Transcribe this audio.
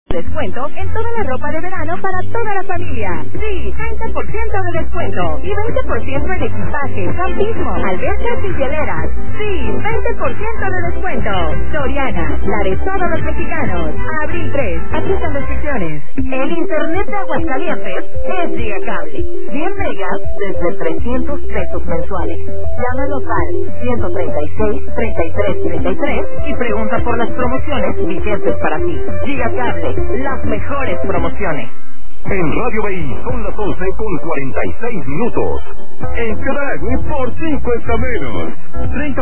Descuento en toda la ropa de verano para toda la familia. Sí, 30% de descuento y 20% en equipaje, campismo, albercas y hieleras. Sí, 20% de descuento. Soriana, la de todos los mexicanos. Abril 3, aplican restricciones. El internet de Aguascalientes es Gigacable. 100 megas desde 300 pesos mensuales. Llámanos al 136-3333 y pregunta por las promociones vigentes para ti. Gigacable, las mejores promociones. En Radio BI son las 11:46. En Cadagüe por 5 está menos.